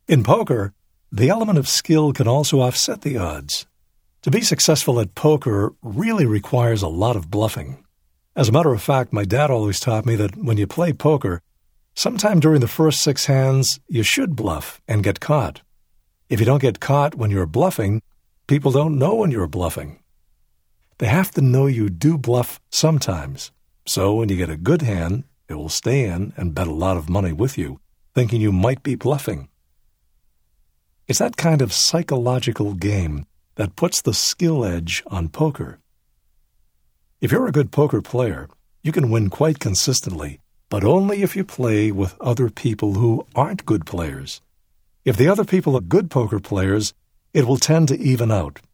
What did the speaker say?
In poker, the element of skill can also offset the odds. To be successful at poker really requires a lot of bluffing. As a matter of fact, my dad always taught me that when you play poker, sometime during the first 6 hands, you should bluff and get caught. If you don't get caught when you're bluffing, people don't know when you're bluffing. They have to know you do bluff sometimes. So when you get a good hand, they will stay in and bet a lot of money with you, thinking you might be bluffing. It's that kind of psychological game that puts the skill edge on poker. If you're a good poker player, you can win quite consistently, but only if you play with other people who aren't good players. If the other people are good poker players, it will tend to even out.